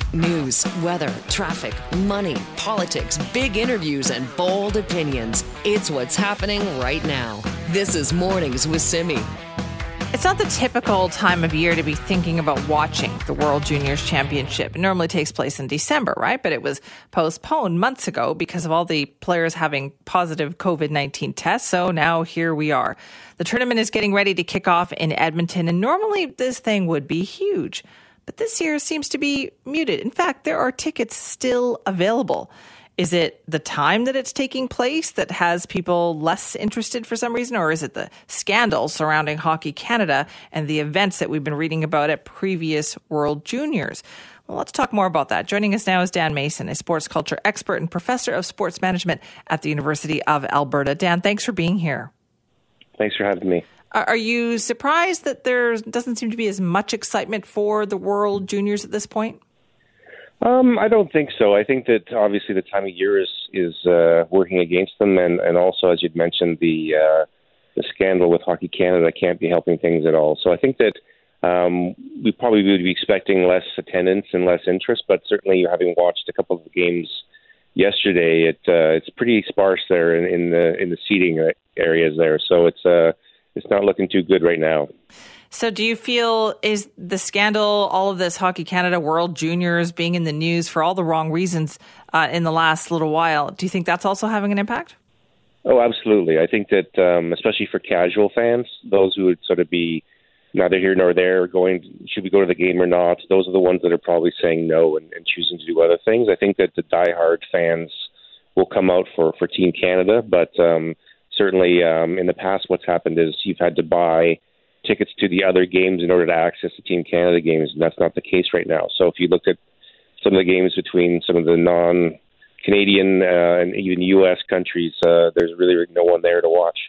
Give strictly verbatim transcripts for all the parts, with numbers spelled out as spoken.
News, weather, traffic, money, politics, big interviews, and bold opinions. It's what's happening right now. This is Mornings with Simi. It's not the typical time of year to be thinking about watching the World Juniors Championship. It normally takes place in December, right? But it was postponed months ago because of all the players having positive covid nineteen tests. So now here we are. The tournament is getting ready to kick off in Edmonton, and normally this thing would be huge. But this year seems to be muted. In fact, there are tickets still available. Is it the time that it's taking place that has people less interested for some reason? Or is it the scandal surrounding Hockey Canada and the events that we've been reading about at previous World Juniors? Well, let's talk more about that. Joining us now is Dan Mason, a sports culture expert and professor of sports management at the University of Alberta. Dan, thanks for being here. Thanks for having me. Are you surprised that there doesn't seem to be as much excitement for the World Juniors at this point? Um, I don't think so. I think that obviously the time of year is is uh, working against them, and, and also, as you'd mentioned, the uh, the scandal with Hockey Canada can't be helping things at all. So I think that um, we probably would be expecting less attendance and less interest, but certainly having watched a couple of the games yesterday, it uh, it's pretty sparse there in, in the in the seating areas there. So it's uh, it's not looking too good right now. So do you feel is the scandal, all of this Hockey Canada World Juniors being in the news for all the wrong reasons uh, in the last little while, do you think that's also having an impact? Oh, absolutely. I think that um, especially for casual fans, those who would sort of be neither here nor there, going, should we go to the game or not, those are the ones that are probably saying no and, and choosing to do other things. I think that the diehard fans will come out for, for Team Canada, but um, certainly um, in the past what's happened is you've had to buy tickets to the other games in order to access the Team Canada games, and that's not the case right now. So if you look at some of the games between some of the non-Canadian uh, and even U S countries, uh, there's really no one there to watch.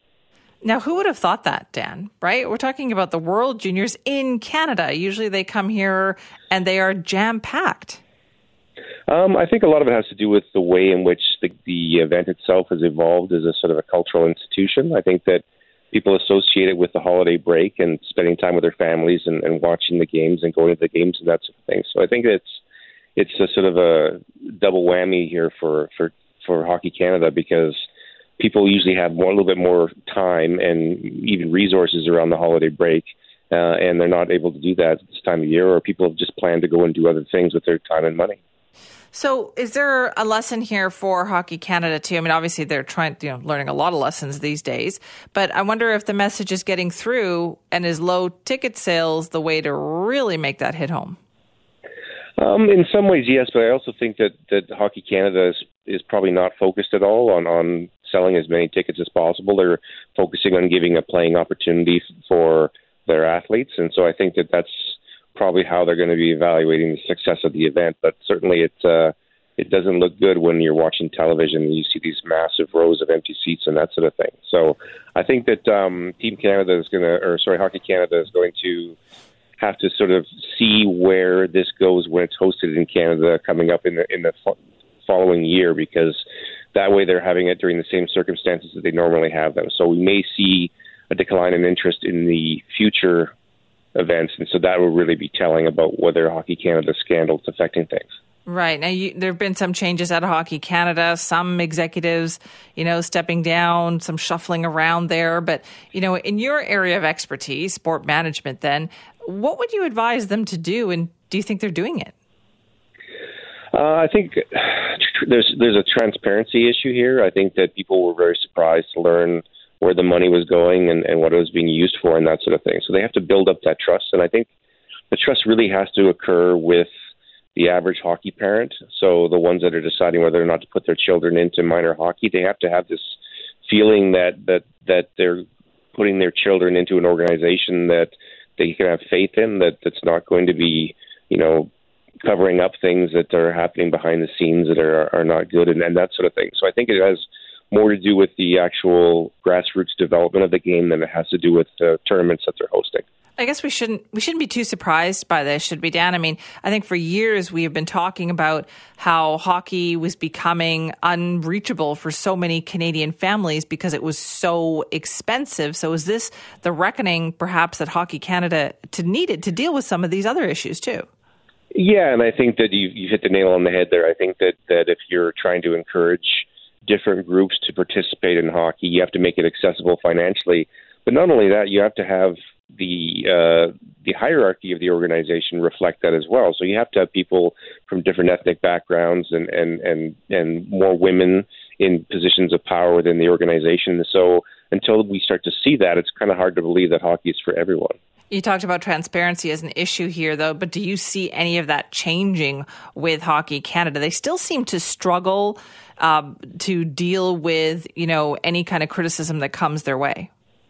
Now, who would have thought that, Dan, right? We're talking about the World Juniors in Canada. Usually they come here and they are jam-packed. Um, I think a lot of it has to do with the way in which the, the event itself has evolved as a sort of a cultural institution. I think that people associate it with the holiday break and spending time with their families and, and watching the games and going to the games and that sort of thing. So I think it's it's a sort of a double whammy here for, for, for Hockey Canada, because people usually have more, a little bit more time and even resources around the holiday break, uh, and they're not able to do that at this time of year, or people have just planned to go and do other things with their time and money. So is there a lesson here for Hockey Canada too? I mean, obviously they're trying, you know, learning a lot of lessons these days, but I wonder if the message is getting through, and is low ticket sales the way to really make that hit home? Um, in some ways, yes, but I also think that, that Hockey Canada is, is probably not focused at all on, on selling as many tickets as possible. They're focusing on giving a playing opportunity for their athletes, and so I think that that's probably how they're going to be evaluating the success of the event. But certainly it uh, it doesn't look good when you're watching television and you see these massive rows of empty seats and that sort of thing. So I think that um, Team Canada is going to, or sorry, Hockey Canada is going to have to sort of see where this goes when it's hosted in Canada coming up in the in the fo- following year, because that way they're having it during the same circumstances that they normally have them. So we may see a decline in interest in the future events, and so that will really be telling about whether Hockey Canada scandal is affecting things. Right. Now, you, there have been some changes out of Hockey Canada, some executives, you know, stepping down, some shuffling around there. But, you know, in your area of expertise, sport management, then, what would you advise them to do, and do you think they're doing it? Uh, I think there's there's a transparency issue here. I think that people were very surprised to learn where the money was going and, and what it was being used for and that sort of thing. So they have to build up that trust. And I think the trust really has to occur with the average hockey parent. So the ones that are deciding whether or not to put their children into minor hockey, they have to have this feeling that, that, that they're putting their children into an organization that they can have faith in, that that's not going to be, you know, covering up things that are happening behind the scenes that are, are not good and, and that sort of thing. So I think it has more to do with the actual grassroots development of the game than it has to do with the tournaments that they're hosting. I guess we shouldn't we shouldn't be too surprised by this, should we, Dan? I mean, I think for years we have been talking about how hockey was becoming unreachable for so many Canadian families because it was so expensive. So is this the reckoning, perhaps, that Hockey Canada to needed to deal with some of these other issues too? Yeah, and I think that you you hit the nail on the head there. I think that, that if you're trying to encourage different groups to participate in hockey, you have to make it accessible financially. But not only that, you have to have the uh, the hierarchy of the organization reflect that as well. So you have to have people from different ethnic backgrounds and and and, and more women in positions of power within the organization. So until we start to see that, it's kind of hard to believe that hockey is for everyone. You talked about transparency as an issue here, though, but do you see any of that changing with Hockey Canada? They still seem to struggle um, to deal with, you know, any kind of criticism that comes their way.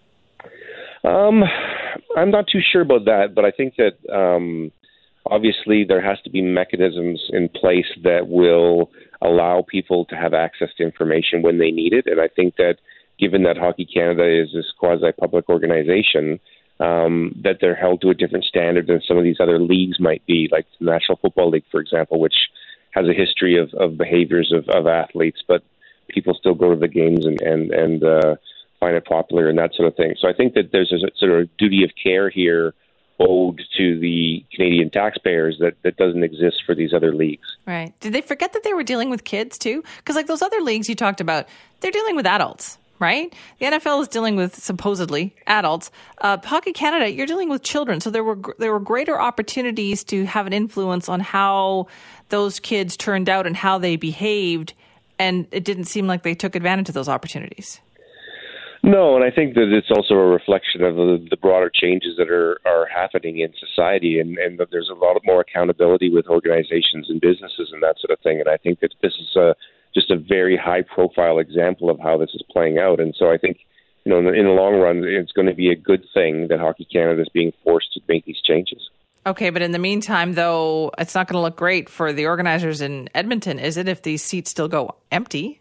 Um, I'm not too sure about that, but I think that um, obviously there has to be mechanisms in place that will allow people to have access to information when they need it. And I think that given that Hockey Canada is this quasi-public organization, um, that they're held to a different standard than some of these other leagues might be, like the National Football League, for example, which has a history of, of behaviors of, of athletes, but people still go to the games and, and, and uh, find it popular and that sort of thing. So I think that there's a sort of duty of care here owed to the Canadian taxpayers that, that doesn't exist for these other leagues. Right. Did they forget that they were dealing with kids too? Because like those other leagues you talked about, they're dealing with adults, right? The N F L is dealing with supposedly adults. Uh, Hockey Canada, you're dealing with children. So there were there were greater opportunities to have an influence on how those kids turned out and how they behaved. And it didn't seem like they took advantage of those opportunities. No, and I think that it's also a reflection of the, the broader changes that are, are happening in society, and, and that there's a lot more accountability with organizations and businesses and that sort of thing. And I think that this is a, just a very high-profile example of how this is playing out. And so I think, you know, in the, in the long run, it's going to be a good thing that Hockey Canada is being forced to make these changes. Okay, but in the meantime, though, it's not going to look great for the organizers in Edmonton, is it, if these seats still go empty?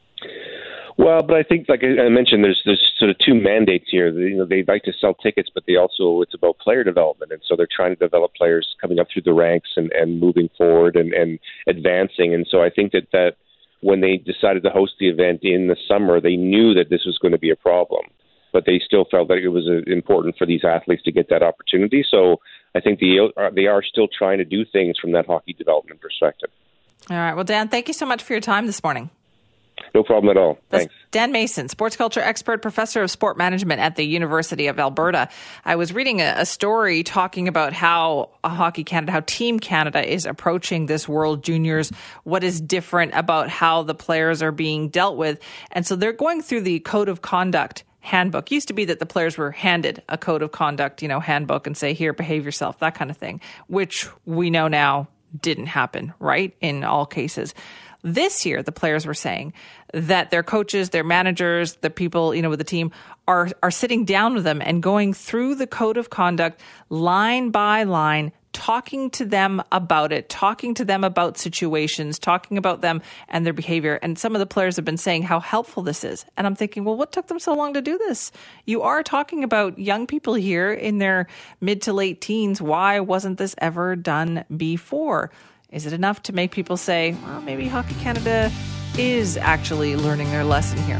Well, but I think, like I mentioned, there's there's sort of two mandates here. You know, they like to sell tickets, but they also, it's about player development. And so they're trying to develop players coming up through the ranks and, and moving forward and, and advancing. And so I think that, that when they decided to host the event in the summer, they knew that this was going to be a problem. But they still felt that it was uh, important for these athletes to get that opportunity. So I think the, they are still trying to do things from that hockey development perspective. All right. Well, Dan, thank you so much for your time this morning. No problem at all. That's Thanks. Dan Mason, sports culture expert, professor of sport management at the University of Alberta. I was reading a, a story talking about how Hockey Canada, how Team Canada is approaching this World Juniors, what is different about how the players are being dealt with. And so they're going through the code of conduct handbook. It used to be that the players were handed a code of conduct, you know, handbook and say, here, behave yourself, that kind of thing, which we know now didn't happen, right, in all cases. This year, the players were saying that their coaches, their managers, the people, you know, with the team are are sitting down with them and going through the code of conduct line by line, talking to them about it, talking to them about situations, talking about them and their behavior. And some of the players have been saying how helpful this is. And I'm thinking, well, what took them so long to do this? You are talking about young people here in their mid to late teens. Why wasn't this ever done before? Is it enough to make people say, well, maybe Hockey Canada is actually learning their lesson here?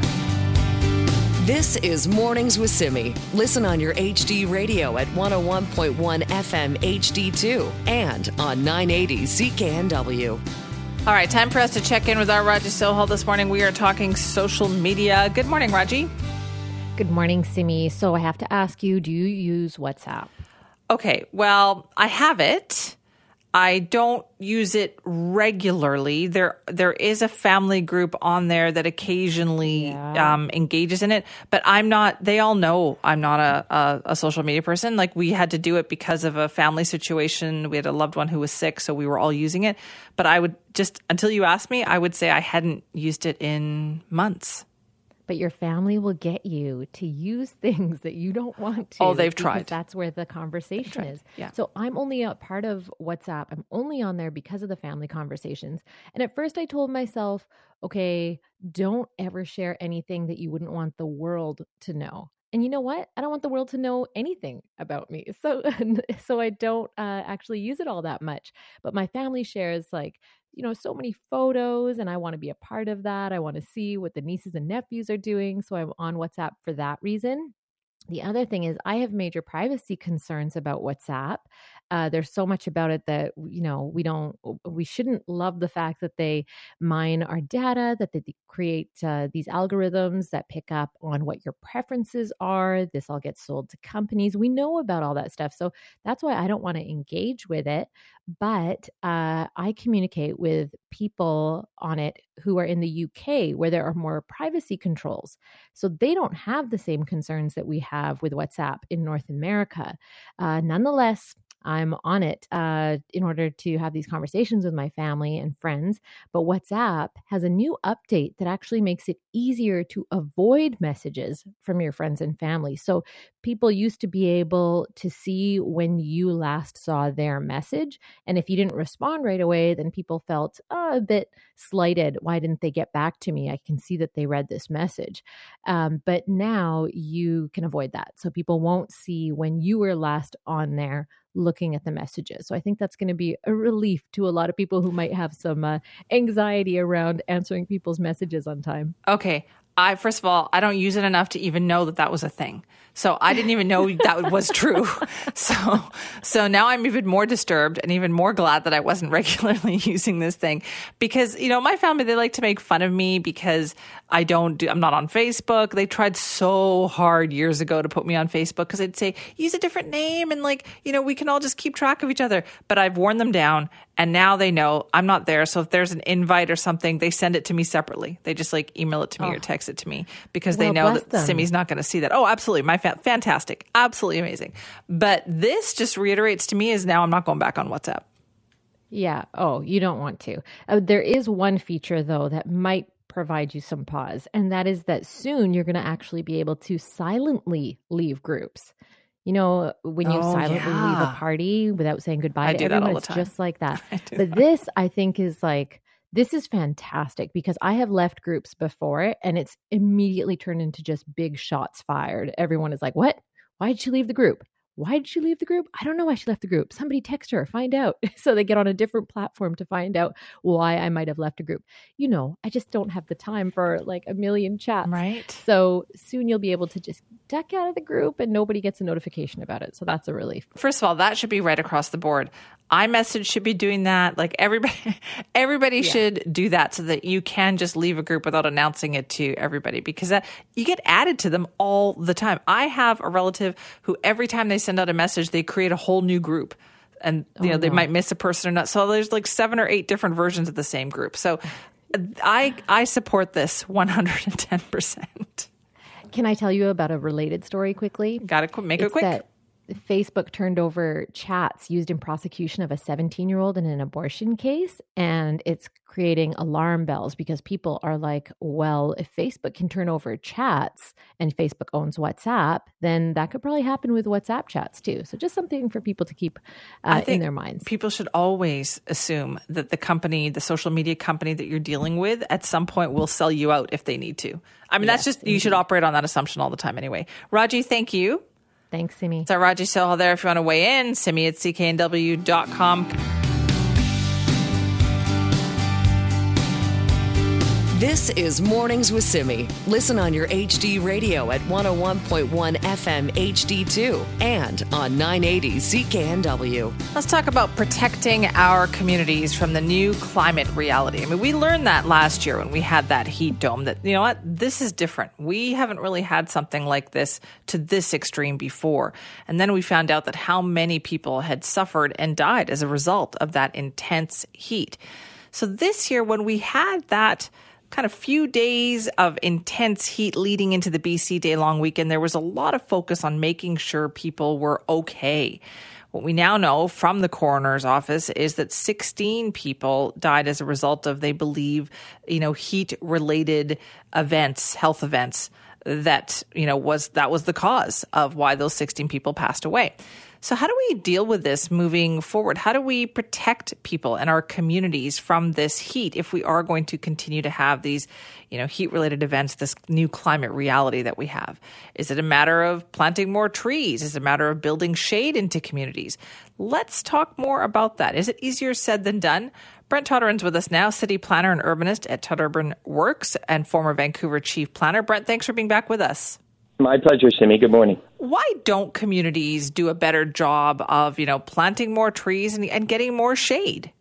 This is Mornings with Simi. Listen on your H D radio at one oh one point one F M H D two and on nine eighty C K N W. All right, time for us to check in with our Raji Sohal this morning. We are talking social media. Good morning, Raji. Good morning, Simi. So I have to ask you, do you use WhatsApp? Okay, well, I have it. I don't use it regularly. There, there is a family group on there that occasionally yeah. um, engages in it, but I'm not. They all know I'm not a, a, a social media person. Like, we had to do it because of a family situation. We had a loved one who was sick, so we were all using it. But I would just, until you asked me, I would say I hadn't used it in months. But your family will get you to use things that you don't want to. Oh, they've tried. That's where the conversation is. Yeah. So I'm only a part of WhatsApp. I'm only on there because of the family conversations. And at first I told myself, okay, don't ever share anything that you wouldn't want the world to know. And you know what? I don't want the world to know anything about me. So, so I don't uh, actually use it all that much. But my family shares, like, you know, so many photos, and I want to be a part of that. I want to see what the nieces and nephews are doing. So I'm on WhatsApp for that reason. The other thing is I have major privacy concerns about WhatsApp. Uh, there's so much about it that, you know, we don't, we shouldn't love the fact that they mine our data, that they create uh, these algorithms that pick up on what your preferences are. This all gets sold to companies. We know about all that stuff. So that's why I don't want to engage with it. But uh, I communicate with people on it who are in the U K where there are more privacy controls. So they don't have the same concerns that we have with WhatsApp in North America. Uh, nonetheless, I'm on it uh, in order to have these conversations with my family and friends. But WhatsApp has a new update that actually makes it easier to avoid messages from your friends and family. So people used to be able to see when you last saw their message. And if you didn't respond right away, then people felt oh, a bit slighted. Why didn't they get back to me? I can see that they read this message. Um, but now you can avoid that. So people won't see when you were last on there looking at the messages. So I think that's going to be a relief to a lot of people who might have some uh, anxiety around answering people's messages on time. Okay. I, first of all, I don't use it enough to even know that that was a thing. So I didn't even know that was true. So, so now I'm even more disturbed and even more glad that I wasn't regularly using this thing because, you know, my family, they like to make fun of me because I don't do, I'm not on Facebook. They tried so hard years ago to put me on Facebook because they'd say, use a different name and like, you know, we can all just keep track of each other. But I've worn them down and now they know I'm not there. So if there's an invite or something, they send it to me separately. They just like email it to me oh. or text it to me because well, they know that them. Simi's not going to see that. Oh, absolutely. My fa- fantastic. Absolutely amazing. But this just reiterates to me is now I'm not going back on WhatsApp. Yeah. Oh, you don't want to. Uh, there is one feature though that might provide you some pause. And that is that soon you're going to actually be able to silently leave groups. You know, when you oh, silently yeah. leave a party without saying goodbye I to do everyone, that all the it's time. Just like that. But that. This, I think, is like, this is fantastic because I have left groups before and it's immediately turned into just big shots fired. Everyone is like, what? Why did she leave the group? Why did she leave the group? I don't know why she left the group. Somebody text her, find out. So they get on a different platform to find out why I might have left a group. You know, I just don't have the time for like a million chats. Right. So soon you'll be able to just duck out of the group and nobody gets a notification about it. So that's a relief. First of all, that should be right across the board. iMessage should be doing that. Like everybody, everybody yeah. should do that so that you can just leave a group without announcing it to everybody because that you get added to them all the time. I have a relative who every time they send out a message, they create a whole new group and you oh, know, they no. might miss a person or not. So there's like seven or eight different versions of the same group. So I, I support this one hundred ten percent. Can I tell you about a related story quickly? Got to make it it's quick. That Facebook turned over chats used in prosecution of a seventeen-year-old in an abortion case, and it's creating alarm bells because people are like, well, if Facebook can turn over chats and Facebook owns WhatsApp, then that could probably happen with WhatsApp chats too. So just something for people to keep uh, in their minds. People should always assume that the company, the social media company that you're dealing with at some point will sell you out if they need to. I mean, yes, that's just, indeed. You should operate on that assumption all the time anyway. Raji, thank you. Thanks, Simi. It's our Raji Sohal there if you want to weigh in. Simi at C K N W dot com. This is Mornings with Simi. Listen on your H D radio at one oh one point one F M H D two and on nine eighty C K N W. Let's talk about protecting our communities from the new climate reality. I mean, we learned that last year when we had that heat dome that, you know what, this is different. We haven't really had something like this to this extreme before. And then we found out that how many people had suffered and died as a result of that intense heat. So this year, when we had that kind of few days of intense heat leading into the B C day-long weekend, there was a lot of focus on making sure people were okay. What we now know from the coroner's office is that sixteen people died as a result of, they believe, you know, heat-related events, health events that, you know, was that was the cause of why those sixteen people passed away. So how do we deal with this moving forward? How do we protect people and our communities from this heat if we are going to continue to have these, you know, heat-related events, this new climate reality that we have? Is it a matter of planting more trees? Is it a matter of building shade into communities? Let's talk more about that. Is it easier said than done? Brent Todorun's with us now, city planner and urbanist at Todd Urban Works and former Vancouver chief planner. Brent, thanks for being back with us. My pleasure, Simi. Good morning. Why don't communities do a better job of, you know, planting more trees and, and getting more shade?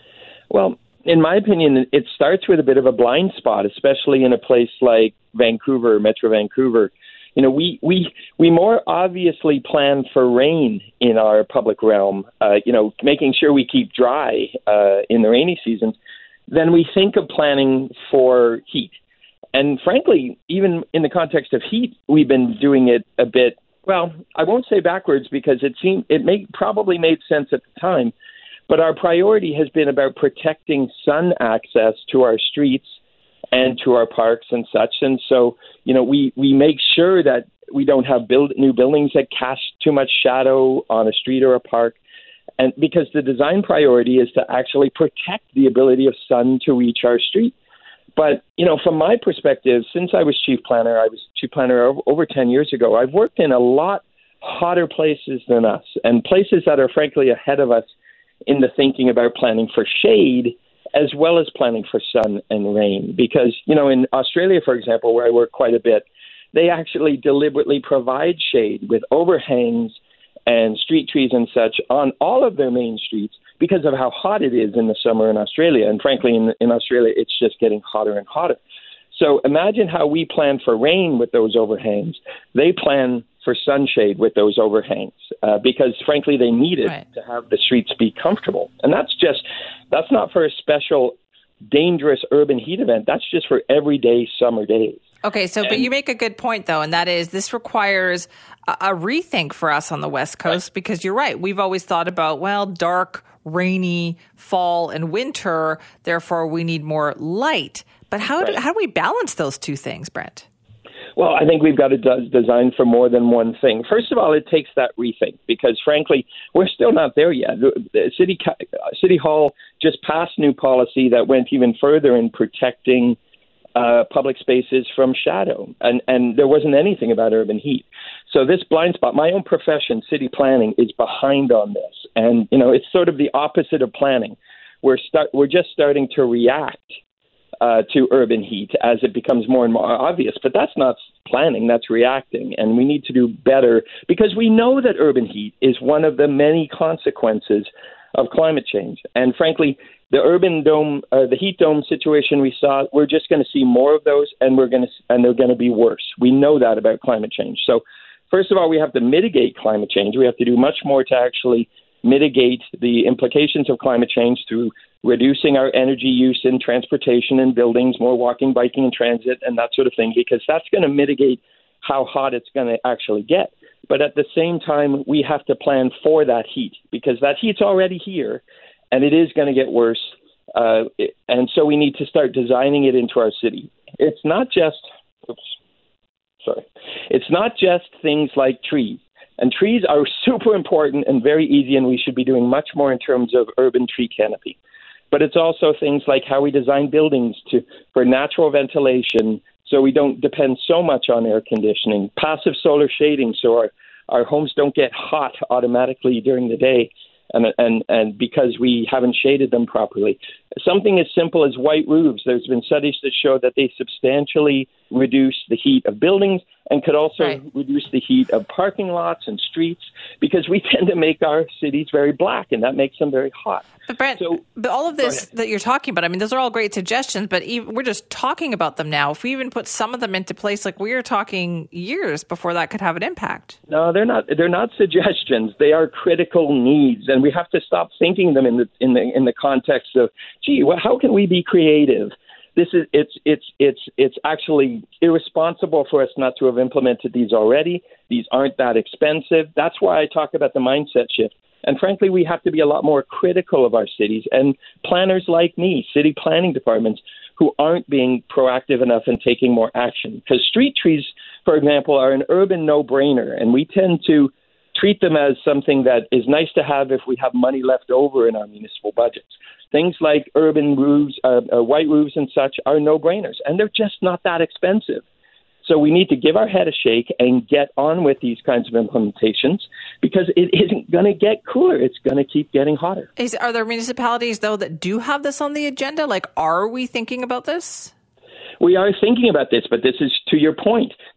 Well, in my opinion, it starts with a bit of a blind spot, especially in a place like Vancouver, Metro Vancouver. You know, we we we more obviously plan for rain in our public realm, uh, you know, making sure we keep dry uh, in the rainy seasons, than we think of planning for heat. And frankly, even in the context of heat, we've been doing it a bit, well, I won't say backwards because it seemed it may, probably made sense at the time, but our priority has been about protecting sun access to our streets and to our parks and such. And so, you know, we, we make sure that we don't have build, new buildings that cast too much shadow on a street or a park. And because the design priority is to actually protect the ability of sun to reach our street. But, you know, from my perspective, since I was chief planner, I was chief planner over, over ten years ago, I've worked in a lot hotter places than us and places that are frankly ahead of us in the thinking about planning for shade as well as planning for sun and rain. Because, you know, in Australia, for example, where I work quite a bit, they actually deliberately provide shade with overhangs and street trees and such on all of their main streets because of how hot it is in the summer in Australia. And frankly, in, in Australia, it's just getting hotter and hotter. So imagine how we plan for rain with those overhangs. They plan for sunshade with those overhangs uh, because, frankly, they need it right. to have the streets be comfortable. And that's just, that's not for a special dangerous urban heat event. That's just for everyday summer days. Okay, so, and, but you make a good point, though, and that is this requires a, a rethink for us on the West Coast right. because you're right. We've always thought about, well, dark, rainy fall and winter, therefore we need more light. But how, right. do, how do we balance those two things, Brent? Well, I think we've got to do- design for more than one thing. First of all, it takes that rethink because, frankly, we're still not there yet. The, the City, City Hall just passed new policy that went even further in protecting uh, public spaces from shadow, and, and there wasn't anything about urban heat. So this blind spot, my own profession, city planning, is behind on this. And, you know, it's sort of the opposite of planning. We're start, we're just starting to react Uh, to urban heat as it becomes more and more obvious. But that's not planning, that's reacting. And we need to do better because we know that urban heat is one of the many consequences of climate change. And frankly, the urban dome, uh, the heat dome situation we saw, we're just going to see more of those and we're going to, and they're going to be worse. We know that about climate change. So first of all, we have to mitigate climate change. We have to do much more to actually mitigate the implications of climate change through reducing our energy use in transportation and buildings, more walking, biking, and transit, and that sort of thing, because that's going to mitigate how hot it's going to actually get. But at the same time, we have to plan for that heat, because that heat's already here, and it is going to get worse. Uh, and so we need to start designing it into our city. It's not just, oops, sorry, it's not just things like trees. And trees are super important and very easy, and we should be doing much more in terms of urban tree canopy. But it's also things like how we design buildings to for natural ventilation so we don't depend so much on air conditioning, passive solar shading so our, our homes don't get hot automatically during the day and, and, and because we haven't shaded them properly. Something as simple as white roofs. There's been studies that show that they substantially reduce the heat of buildings and could also right. reduce the heat of parking lots and streets because we tend to make our cities very black and that makes them very hot. But Brent, so, but all of this that you're talking about, I mean, those are all great suggestions, but even, we're just talking about them now. If we even put some of them into place, like we are talking years before that could have an impact. No, they're not. They're not suggestions. They are critical needs, and we have to stop thinking them in the in the in the context of, gee, well, how can we be creative? This is it's it's it's it's actually irresponsible for us not to have implemented these already. These aren't that expensive. That's why I talk about the mindset shift. And frankly, we have to be a lot more critical of our cities and planners like me, city planning departments, who aren't being proactive enough in taking more action. Because street trees, for example, are an urban no-brainer, and we tend to treat them as something that is nice to have if we have money left over in our municipal budgets. Things like urban roofs, uh, uh, white roofs and such are no-brainers, and they're just not that expensive. So we need to give our head a shake and get on with these kinds of implementations because it isn't going to get cooler. It's going to keep getting hotter. Is, are there municipalities, though, that do have this on the agenda? Like, are we thinking about this? We are thinking about this, but this is, to your point,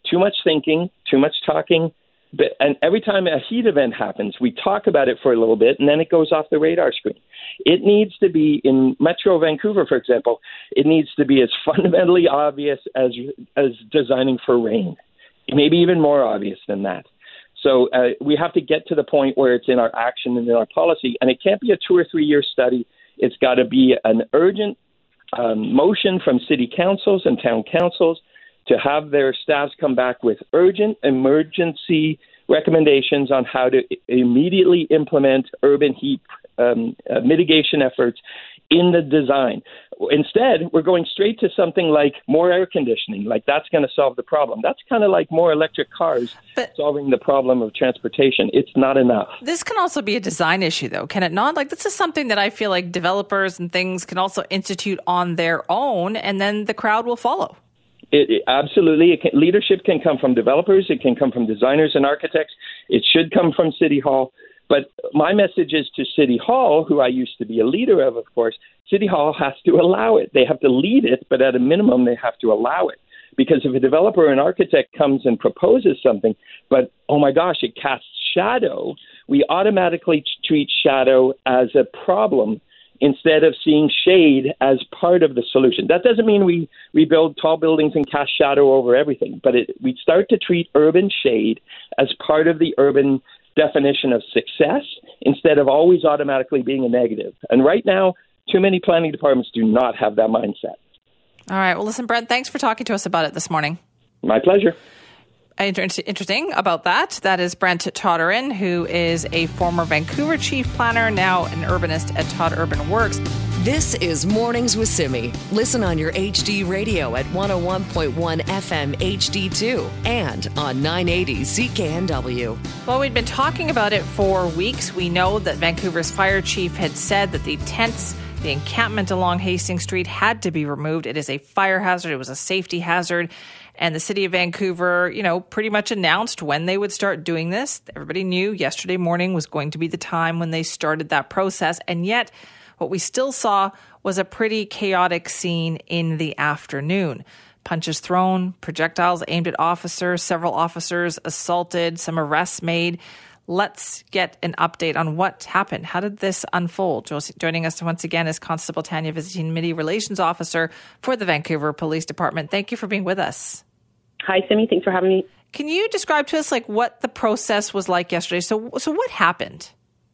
too much thinking, too much talking. But, and every time a heat event happens, we talk about it for a little bit, and then it goes off the radar screen. It needs to be, in Metro Vancouver, for example, it needs to be as fundamentally obvious as as designing for rain, maybe even more obvious than that. So uh, we have to get to the point where it's in our action and in our policy, and it can't be a two or three year study. It's got to be an urgent um, motion from city councils and town councils to have their staffs come back with urgent emergency recommendations on how to immediately implement urban heat um, uh, mitigation efforts in the design. Instead, we're going straight to something like more air conditioning, like that's going to solve the problem. That's kind of like more electric cars but solving the problem of transportation. It's not enough. This can also be a design issue, though, can it not? Like, this is something that I feel like developers and things can also institute on their own, and then the crowd will follow. It, it, absolutely. It can, leadership can come from developers. It can come from designers and architects. It should come from City Hall. But my message is to City Hall, who I used to be a leader of, of course, City Hall has to allow it. They have to lead it, but at a minimum, they have to allow it. Because if a developer or an architect comes and proposes something, but, oh my gosh, it casts shadow, we automatically treat shadow as a problem instead of seeing shade as part of the solution. That doesn't mean we, we build tall buildings and cast shadow over everything, but it, we start to treat urban shade as part of the urban definition of success instead of always automatically being a negative. And right now, too many planning departments do not have that mindset. All right. Well, listen, Brent, thanks for talking to us about it this morning. My pleasure. Interesting about that. That is Brent Todderin, who is a former Vancouver chief planner, now an urbanist at Todd Urban Works. This is Mornings with Simi. Listen on your H D radio at one oh one point one F M H D two and on nine eighty C K N W. Well, we've been talking about it for weeks. We know that Vancouver's fire chief had said that the tents, the encampment along Hastings Street had to be removed. It is a fire hazard. It was a safety hazard. And the city of Vancouver, you know, pretty much announced when they would start doing this. Everybody knew yesterday morning was going to be the time when they started that process. And yet, what we still saw was a pretty chaotic scene in the afternoon. Punches thrown, projectiles aimed at officers, several officers assaulted, some arrests made. Let's get an update on what happened. How did this unfold? Joining us once again is Constable Tanya, Visiting Media Relations Officer for the Vancouver Police Department. Thank you for being with us. Hi, Simi. Thanks for having me. Can you describe to us like what the process was like yesterday? So, so what happened?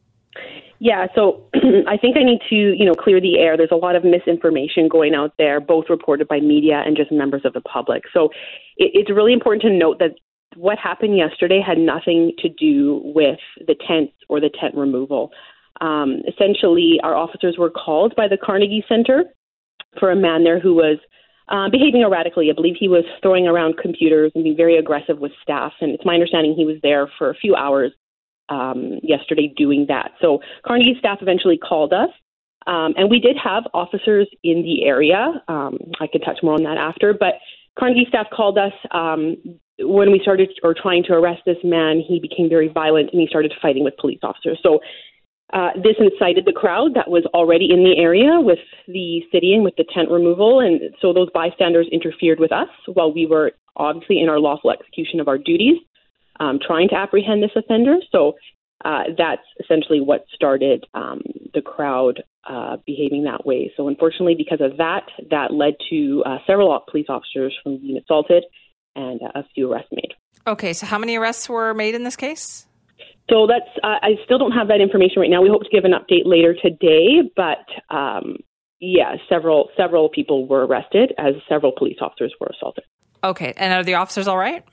Yeah, so I think I need to, you know, clear the air. There's a lot of misinformation going out there, both reported by media and just members of the public. So it, it's really important to note that what happened yesterday had nothing to do with the tents or the tent removal. Um, essentially, our officers were called by the Carnegie Center for a man there who was uh, behaving erratically. I believe he was throwing around computers and being very aggressive with staff. And it's my understanding he was there for a few hours um, yesterday doing that. So Carnegie staff eventually called us. Um, and we did have officers in the area. Um, I could touch more on that after. But Carnegie staff called us um, when we started or trying to arrest this man. He became very violent and he started fighting with police officers. So uh, this incited the crowd that was already in the area with the city and with the tent removal. And so those bystanders interfered with us while we were obviously in our lawful execution of our duties, um, trying to apprehend this offender. So uh, that's essentially what started um, the crowd uh, behaving that way. So unfortunately, because of that, that led to uh, several police officers from being assaulted and a few arrests made. Okay, so how many arrests were made in this case? So that's uh, I still don't have that information right now. We hope to give an update later today, but um, yeah, several several people were arrested as several police officers were assaulted. Okay, and are the officers all right?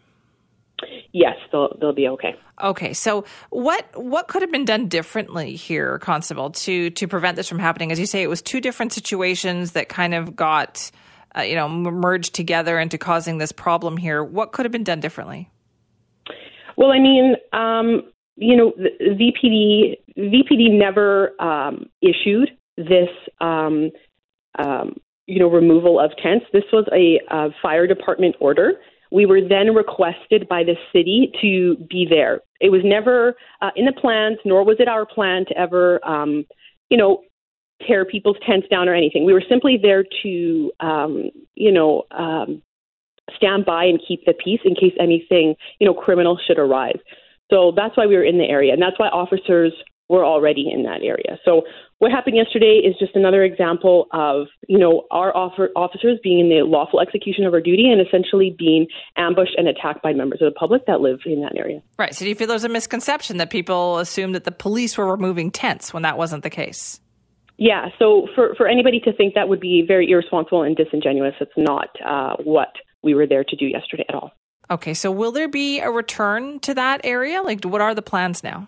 Yes, they'll they'll be okay. Okay, so what what could have been done differently here, Constable, to to prevent this from happening? As you say, it was two different situations that kind of got uh, you know merged together into causing this problem here. What could have been done differently? Well, I mean, um, you know, the V P D V P D never um, issued this um, um, you know removal of tents. This was a, a fire department order. We were then requested by the city to be there. It was never uh, in the plans, nor was it our plan to ever, um, you know, tear people's tents down or anything. We were simply there to, um, you know, um, stand by and keep the peace in case anything, you know, criminal should arise. So that's why we were in the area, and that's why officers were already in that area. So what happened yesterday is just another example of, you know, our offer, officers being in the lawful execution of our duty and essentially being ambushed and attacked by members of the public that live in that area. Right. So do you feel there's a misconception that people assumed that the police were removing tents when that wasn't the case? Yeah. So for, for anybody to think that would be very irresponsible and disingenuous, it's not uh, what we were there to do yesterday at all. Okay. So will there be a return to that area? Like, what are the plans now?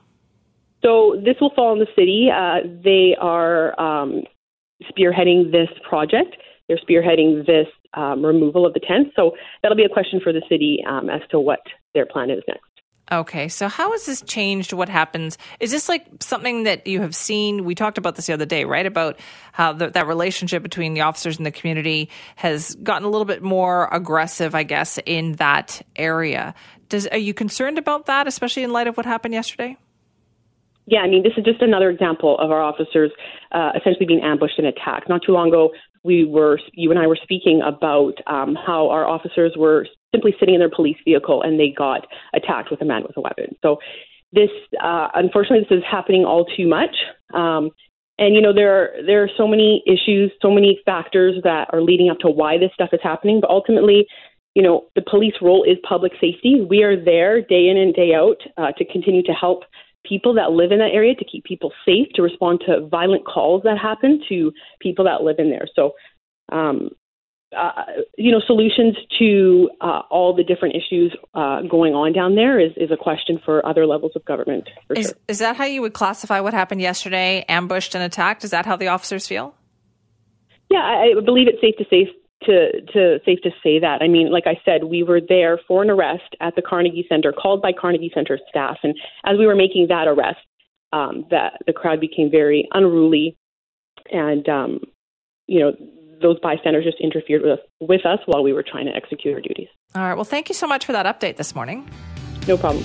So this will fall on the city. Uh, they are um, spearheading this project. They're spearheading this um, removal of the tents. So that'll be a question for the city um, as to what their plan is next. Okay, so how has this changed what happens? Is this like something that you have seen? We talked about this the other day, right? About how the, that relationship between the officers and the community has gotten a little bit more aggressive, I guess, in that area. Does, are you concerned about that, especially in light of what happened yesterday? Yeah, I mean, this is just another example of our officers uh, essentially being ambushed and attacked. Not too long ago, we were, you and I were speaking about um, how our officers were simply sitting in their police vehicle and they got attacked with a man with a weapon. So this, uh, unfortunately, this is happening all too much. Um, and, you know, there are, there are so many issues, so many factors that are leading up to why this stuff is happening. But ultimately, you know, the police role is public safety. We are there day in and day out uh, to continue to help people that live in that area, to keep people safe, to respond to violent calls that happen to people that live in there. So, um, uh, you know, solutions to uh, all the different issues uh, going on down there is, is a question for other levels of government. For is, sure. Is that how you would classify what happened yesterday, ambushed and attacked? Is that how the officers feel? Yeah, I, I believe it's safe to say To, to safe to say that. I mean, like I said, we were there for an arrest at the Carnegie Center, called by Carnegie Center staff. And as we were making that arrest, um, that the crowd became very unruly, and um, you know, those bystanders just interfered with with us while we were trying to execute our duties. All right. Well, thank you so much for that update this morning. No problem.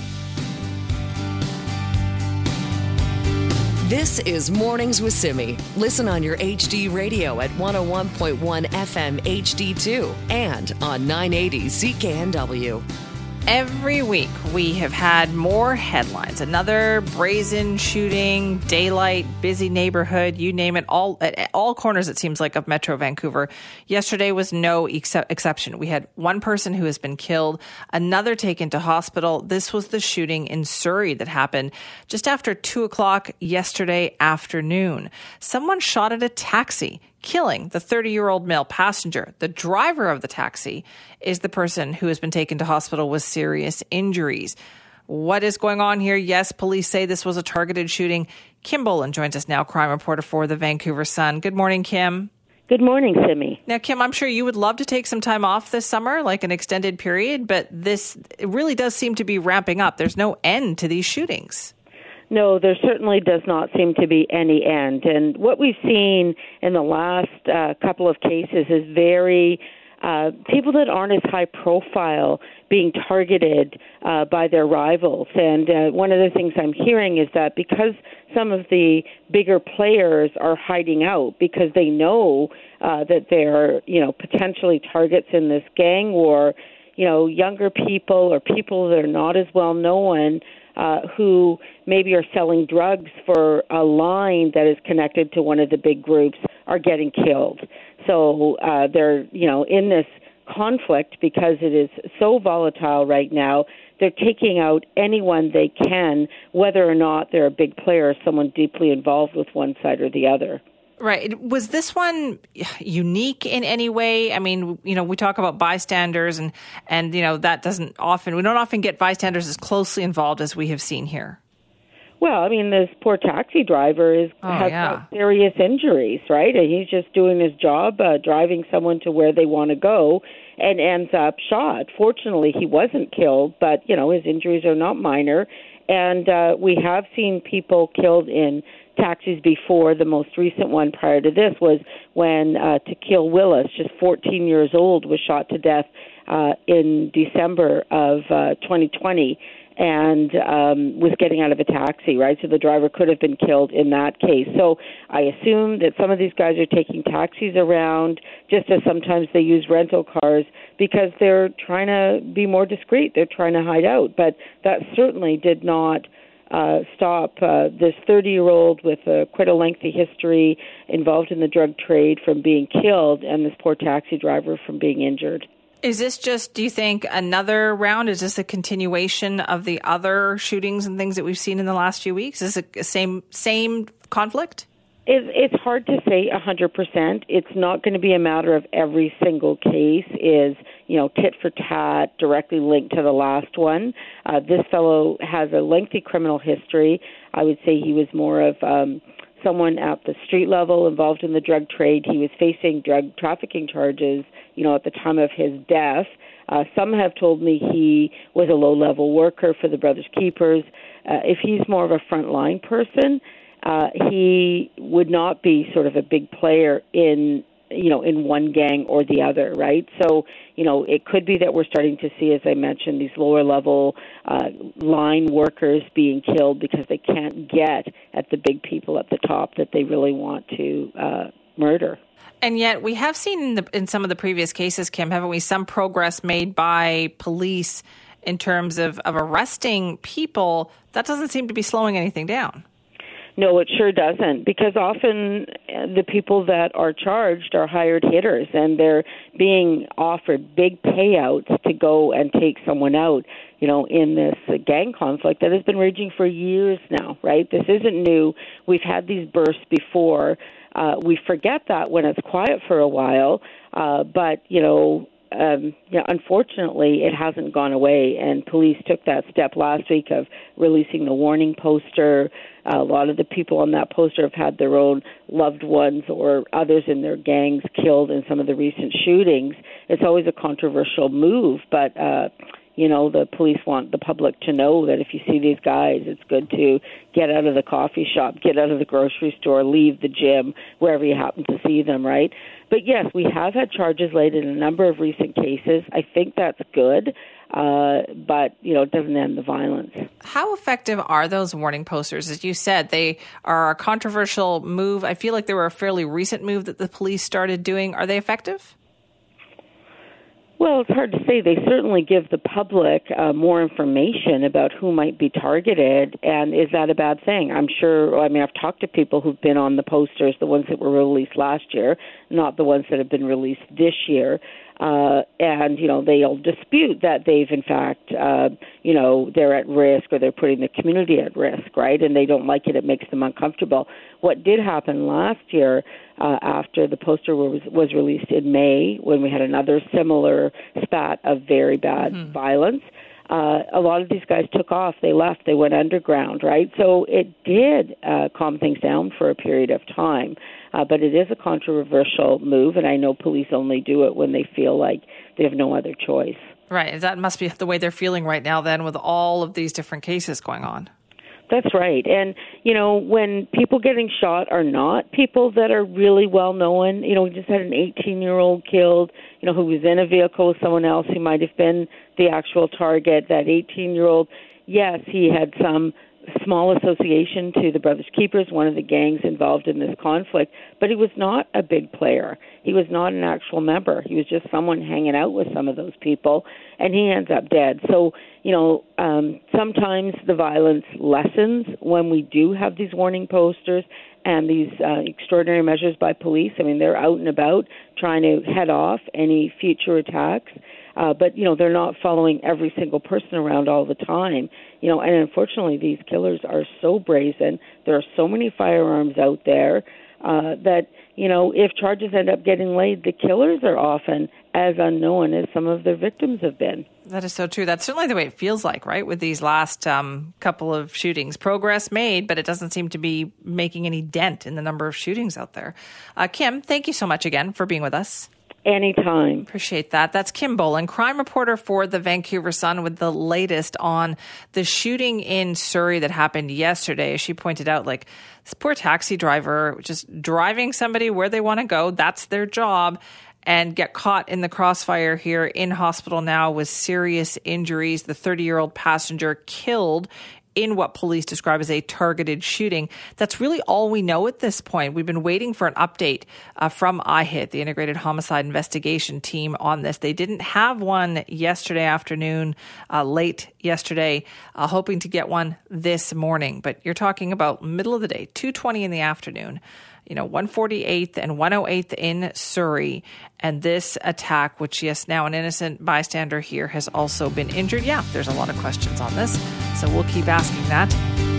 This is Mornings with Simi. Listen on your H D radio at one oh one point one F M H D two and on nine eighty C K N W. Every week we have had more headlines. Another brazen shooting, daylight, busy neighborhood, you name it, all at all corners, it seems like, of Metro Vancouver. Yesterday was no ex- exception. We had one person who has been killed, another taken to hospital. This was the shooting in Surrey that happened just after two o'clock yesterday afternoon. Someone shot at a taxi, killing the thirty-year-old male passenger. The driver of the taxi is the person who has been taken to hospital with serious injuries. What is going on here? Yes, police say this was a targeted shooting. Kim Boland joins us now, crime reporter for the Vancouver Sun. Good morning, Kim. Good morning, Simi. Now, Kim, I'm sure you would love to take some time off this summer, like an extended period, but this it really does seem to be ramping up. There's no end to these shootings. No, there certainly does not seem to be any end. And what we've seen in the last uh, couple of cases is very uh, people that aren't as high profile being targeted uh, by their rivals. And uh, one of the things I'm hearing is that because some of the bigger players are hiding out because they know uh, that they're, you know, potentially targets in this gang war, you know, younger people or people that are not as well known Uh, who maybe are selling drugs for a line that is connected to one of the big groups are getting killed. So uh, they're, you know, in this conflict because it is so volatile right now. They're taking out anyone they can, whether or not they're a big player or someone deeply involved with one side or the other. Right. Was this one unique in any way? I mean, you know, we talk about bystanders and, and, you know, that doesn't often, we don't often get bystanders as closely involved as we have seen here. Well, I mean, this poor taxi driver is oh, has yeah. got serious injuries, right? And he's just doing his job, uh, driving someone to where they want to go, and ends up shot. Fortunately, he wasn't killed, but, you know, his injuries are not minor. And uh, we have seen people killed in taxis before. The most recent one prior to this was when uh, Tequil Willis, just fourteen years old, was shot to death uh, in December of uh, twenty twenty. and um, was getting out of a taxi, right? So the driver could have been killed in that case. So I assume that some of these guys are taking taxis around, just as sometimes they use rental cars, because they're trying to be more discreet. They're trying to hide out. But that certainly did not uh, stop uh, this thirty-year-old with a, quite a lengthy history involved in the drug trade from being killed, and this poor taxi driver from being injured. Is this just, do you think, another round? Is this a continuation of the other shootings and things that we've seen in the last few weeks? Is this a same same conflict? It, it's hard to say one hundred percent. It's not going to be a matter of every single case is, you know, tit for tat, directly linked to the last one. Uh, this fellow has a lengthy criminal history. I would say he was more of um, someone at the street level involved in the drug trade. He was facing drug trafficking charges, you know, at the time of his death. Uh, some have told me he was a low-level worker for the Brothers Keepers. Uh, if he's more of a frontline person, uh, he would not be sort of a big player in, you know, in one gang or the other, right? So, you know, it could be that we're starting to see, as I mentioned, these lower-level uh, line workers being killed because they can't get at the big people at the top that they really want to uh, murder. And yet we have seen in, the, in some of the previous cases, Kim, haven't we, some progress made by police in terms of, of arresting people. That doesn't seem to be slowing anything down. No, it sure doesn't, because often the people that are charged are hired hitters, and they're being offered big payouts to go and take someone out, you know, in this gang conflict that has been raging for years now, right? This isn't new. We've had these bursts before. Uh, we forget that when it's quiet for a while, uh, but, you know, um, you know, unfortunately, it hasn't gone away, and police took that step last week of releasing the warning poster. Uh, a lot of the people on that poster have had their own loved ones or others in their gangs killed in some of the recent shootings. It's always a controversial move, but uh, you know, the police want the public to know that if you see these guys, it's good to get out of the coffee shop, get out of the grocery store, leave the gym, wherever you happen to see them, right? But yes, we have had charges laid in a number of recent cases. I think that's good, uh, but, you know, it doesn't end the violence. How effective are those warning posters? As you said, they are a controversial move. I feel like they were a fairly recent move that the police started doing. Are they effective? Well, it's hard to say. They certainly give the public uh, more information about who might be targeted, and is that a bad thing? I'm sure, I mean, I've talked to people who've been on the posters, the ones that were released last year, not the ones that have been released this year, uh, and, you know, they'll dispute that they've, in fact, uh, you know, they're at risk or they're putting the community at risk, right, and they don't like it, it makes them uncomfortable. What did happen last year uh, after the poster was, was released in May, when we had another similar spat of very bad mm-hmm. violence, uh, a lot of these guys took off. They left. They went underground, right? So it did uh, calm things down for a period of time. Uh, but it is a controversial move, and I know police only do it when they feel like they have no other choice. Right. That must be the way they're feeling right now then, with all of these different cases going on. That's right. And, you know, when people getting shot are not people that are really well known, you know, we just had an eighteen-year-old killed, you know, who was in a vehicle with someone else who might have been the actual target. That eighteen-year-old, yes, he had some small association to the Brothers Keepers, one of the gangs involved in this conflict, but he was not a big player. He was not an actual member. He was just someone hanging out with some of those people, and he ends up dead. So, you know, um, sometimes the violence lessens when we do have these warning posters and these uh, extraordinary measures by police. I mean, they're out and about trying to head off any future attacks. Uh, but, you know, they're not following every single person around all the time. You know, and unfortunately, these killers are so brazen. There are so many firearms out there uh, that, you know, if charges end up getting laid, the killers are often as unknown as some of their victims have been. That is so true. That's certainly the way it feels like, right, with these last um, couple of shootings. Progress made, but it doesn't seem to be making any dent in the number of shootings out there. Uh, Kim, thank you so much again for being with us. Anytime. Appreciate that. That's Kim Boland, crime reporter for the Vancouver Sun, with the latest on the shooting in Surrey that happened yesterday. As she pointed out, like, this poor taxi driver just driving somebody where they want to go. That's their job. and get caught in the crossfire here, in hospital now with serious injuries. The thirty-year-old passenger killed in what police describe as a targeted shooting. That's really all we know at this point. We've been waiting for an update uh, from I H I T, the Integrated Homicide Investigation Team, on this. They didn't have one yesterday afternoon, uh, late yesterday, uh, hoping to get one this morning. But you're talking about middle of the day, two twenty in the afternoon, you know, one forty-eighth and one oh eighth in Surrey. And this attack, which, yes, now an innocent bystander here has also been injured. Yeah, there's a lot of questions on this, so we'll keep asking that.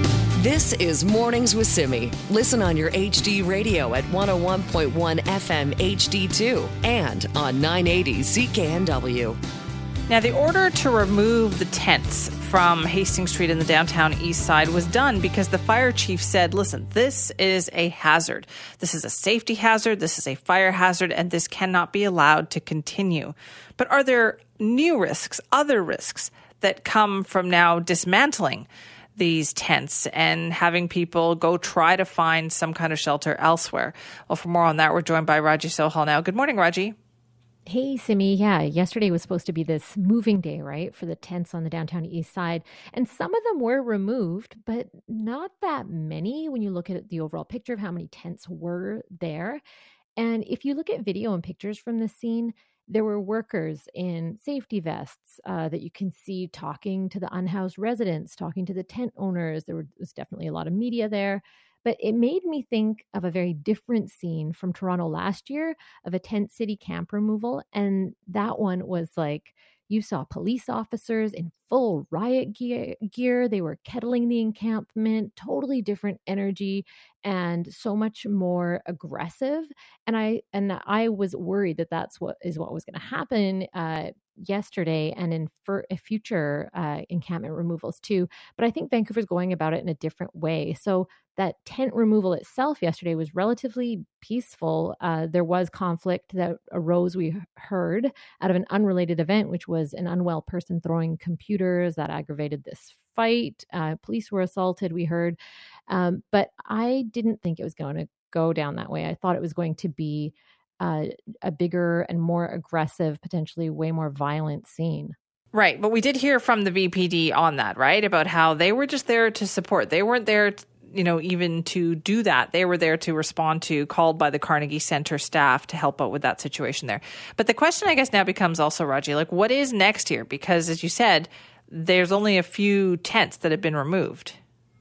This is Mornings with Simi. Listen on your H D radio at one oh one point one F M H D two and on nine eighty C K N W. Now, the order to remove the tents from Hastings Street in the downtown east side was done because the fire chief said, listen, this is a hazard. This is a safety hazard. This is a fire hazard, and this cannot be allowed to continue. But are there new risks, other risks that come from now dismantling these tents and having people go try to find some kind of shelter elsewhere? Well, for more on that, we're joined by Raji Sohal now. Good morning, Raji. Hey, Simi. Yeah, yesterday was supposed to be this moving day, right, for the tents on the downtown east side. And some of them were removed, but not that many when you look at the overall picture of how many tents were there. And if you look at video and pictures from the scene, there were workers in safety vests uh, that you can see talking to the unhoused residents, talking to the tent owners. There was definitely a lot of media there. But it made me think of a very different scene from Toronto last year of a tent city camp removal. And that one was like, you saw police officers in full riot gear, gear. They were kettling the encampment, totally different energy and so much more aggressive. And I and I was worried that that's what is what was going to happen uh, yesterday and in for future uh, encampment removals too. But I think Vancouver's going about it in a different way. So that tent removal itself yesterday was relatively peaceful. Uh, there was conflict that arose, we heard, out of an unrelated event, which was an unwell person throwing computers that aggravated this fight. Uh, police were assaulted, we heard. Um, but I didn't think it was going to go down that way. I thought it was going to be uh, a bigger and more aggressive, potentially way more violent scene. Right. But we did hear from the V P D on that, right? About how they were just there to support. They weren't there to, you know, even to do that. They were there to respond to called by the Carnegie Center staff to help out with that situation there. But the question, I guess, now becomes also, Raji, like, what is next here? Because, as you said, there's only a few tents that have been removed.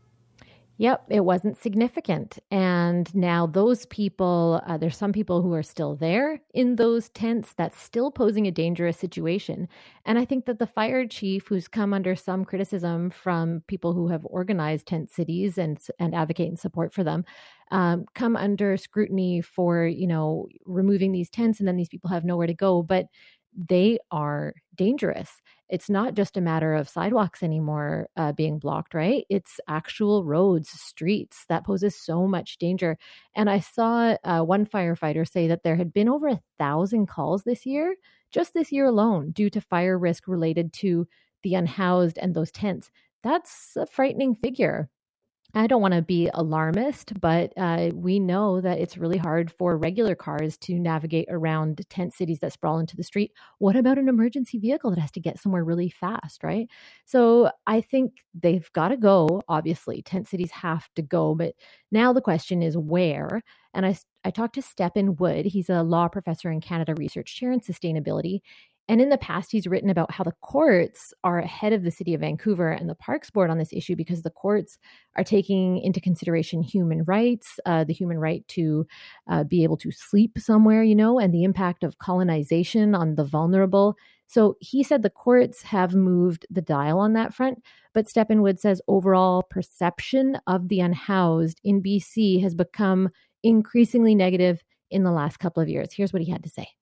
Yep, it wasn't significant. And now those people, uh, there's some people who are still there in those tents. That's still posing a dangerous situation. And I think that the fire chief, who's come under some criticism from people who have organized tent cities and and advocate and support for them, um, come under scrutiny for, you know, removing these tents, and then these people have nowhere to go. But they are dangerous. It's not just a matter of sidewalks anymore uh, being blocked, right? It's actual roads, streets that poses so much danger. And I saw uh, one firefighter say that there had been over a thousand calls this year, just this year alone, due to fire risk related to the unhoused and those tents. That's a frightening figure. I don't want to be alarmist, but uh, we know that it's really hard for regular cars to navigate around tent cities that sprawl into the street. What about an emergency vehicle that has to get somewhere really fast, right? So I think they've got to go. Obviously, tent cities have to go, but now the question is where? And I, I talked to Stephen Wood. He's a law professor and Canada Research Chair in Sustainability. And in the past, he's written about how the courts are ahead of the City of Vancouver and the Parks Board on this issue because the courts are taking into consideration human rights, uh, the human right to uh, be able to sleep somewhere, you know, and the impact of colonization on the vulnerable. So he said the courts have moved the dial on that front. But Stephen Wood says overall perception of the unhoused in B C has become increasingly negative in the last couple of years. Here's what he had to say.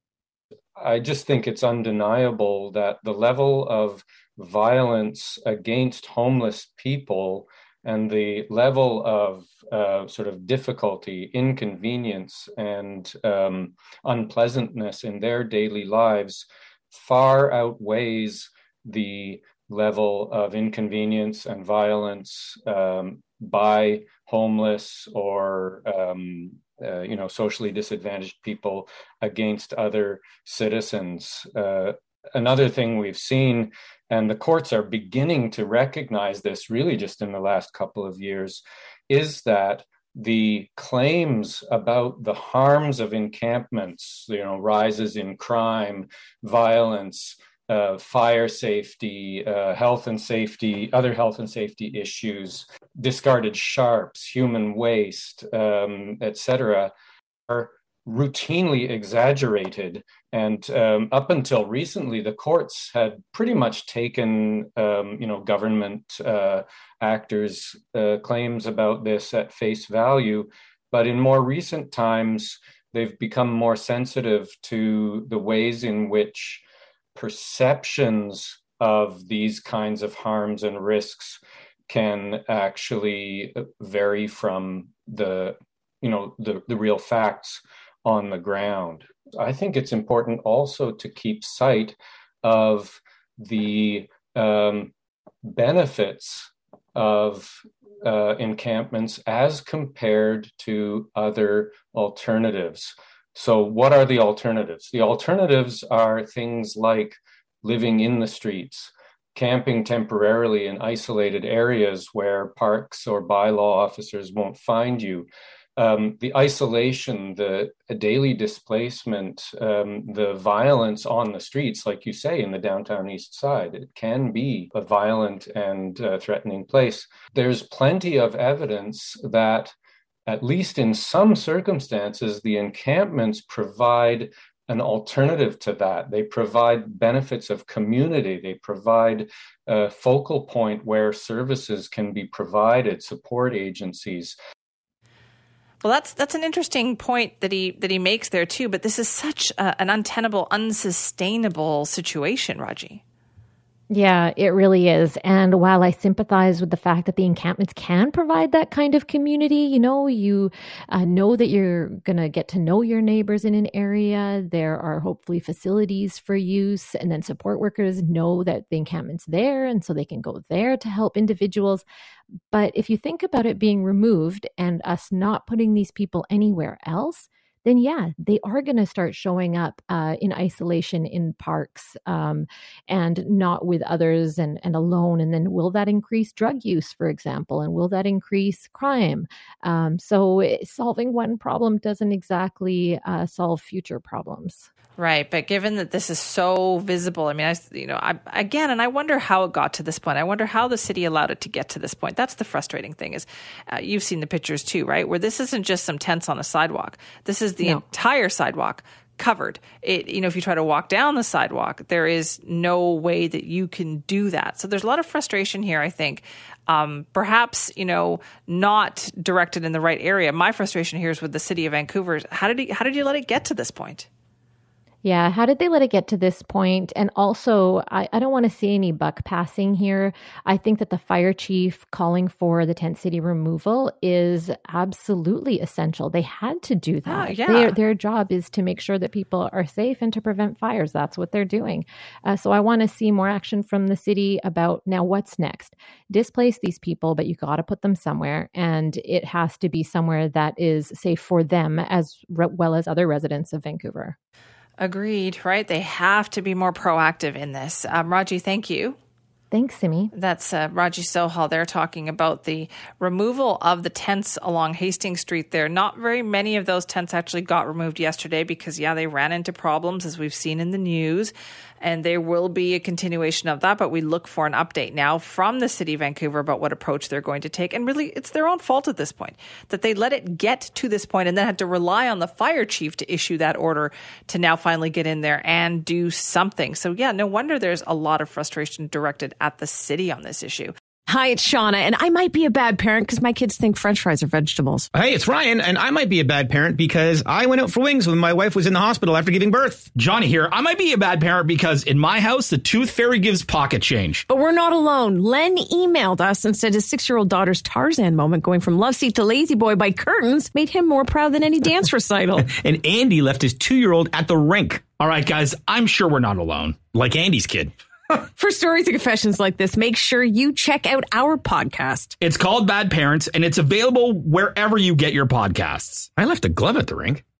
I just think it's undeniable that the level of violence against homeless people and the level of uh, sort of difficulty, inconvenience, and um, unpleasantness in their daily lives far outweighs the level of inconvenience and violence um, by homeless or um, uh, you know, socially disadvantaged people against other citizens. Uh, another thing we've seen, and the courts are beginning to recognize this really just in the last couple of years, is that the claims about the harms of encampments, you know, rises in crime, violence, uh, fire safety, uh, health and safety, other health and safety issues, discarded sharps, human waste, um, et cetera, are routinely exaggerated. And um, up until recently, the courts had pretty much taken, um, you know, government uh, actors' uh, claims about this at face value. But in more recent times, they've become more sensitive to the ways in which perceptions of these kinds of harms and risks can actually vary from the, you know, the, the real facts on the ground. I think it's important also to keep sight of the um, benefits of uh, encampments as compared to other alternatives. So what are the alternatives? The alternatives are things like living in the streets, camping temporarily in isolated areas where parks or bylaw officers won't find you. Um, the isolation, the daily displacement, um, the violence on the streets, like you say, in the downtown east side, it can be a violent and uh, threatening place. There's plenty of evidence that, at least in some circumstances, the encampments provide an alternative to that. They provide benefits of community. They provide a focal point where services can be provided, support agencies. Well, that's that's an interesting point that he that he makes there too. But this is such a, an untenable, unsustainable situation, Raji. Yeah, it really is. And while I sympathize with the fact that the encampments can provide that kind of community, you know, you uh, know that you're going to get to know your neighbors in an area. There are hopefully facilities for use, and then support workers know that the encampment's there, and so they can go there to help individuals. But if you think about it being removed and us not putting these people anywhere else, then yeah, they are going to start showing up uh, in isolation in parks um, and not with others and, and alone. And then will that increase drug use, for example? And will that increase crime? Um, so solving one problem doesn't exactly uh, solve future problems. Right. But given that this is so visible, I mean, I, you know, I, again, and I wonder how it got to this point. I wonder how the city allowed it to get to this point. That's the frustrating thing is uh, you've seen the pictures too, right? Where this isn't just some tents on a sidewalk. This is the no. entire sidewalk covered. It, you know, if you try to walk down the sidewalk, there is no way that you can do that. So there's a lot of frustration here, I think. Um, perhaps, you know, not directed in the right area. My frustration here is with the city of Vancouver. How did he, how did you let it get to this point? Yeah, how did they let it get to this point? And also, I, I don't want to see any buck passing here. I think that the fire chief calling for the tent city removal is absolutely essential. They had to do that. Oh, yeah. Their, their job is to make sure that people are safe and to prevent fires. That's what they're doing. Uh, so I want to see more action from the city about now what's next. Displace these people, but you got to put them somewhere. And it has to be somewhere that is safe for them as re- well as other residents of Vancouver. Agreed, right? They have to be more proactive in this. Um, Raji, thank you. Thanks, Simi. That's uh, Raji Sohal. They're talking about the removal of the tents along Hastings Street there. Not very many of those tents actually got removed yesterday because, yeah, they ran into problems, as we've seen in the news. And there will be a continuation of that. But we look for an update now from the city of Vancouver about what approach they're going to take. And really, it's their own fault at this point that they let it get to this point and then had to rely on the fire chief to issue that order to now finally get in there and do something. So, yeah, no wonder there's a lot of frustration directed at the city on this issue. Hi, it's Shauna, and I might be a bad parent because my kids think French fries are vegetables. Hey, it's Ryan, and I might be a bad parent because I went out for wings when my wife was in the hospital after giving birth. Johnny here. I might be a bad parent because in my house, the tooth fairy gives pocket change. But we're not alone. Len emailed us and said his six-year-old daughter's Tarzan moment going from love seat to lazy boy by curtains made him more proud than any dance recital. And Andy left his two-year-old at the rink. All right, guys, I'm sure we're not alone. Like Andy's kid. For stories and confessions like this, make sure you check out our podcast. It's called Bad Parents, and it's available wherever you get your podcasts. I left a glove at the rink.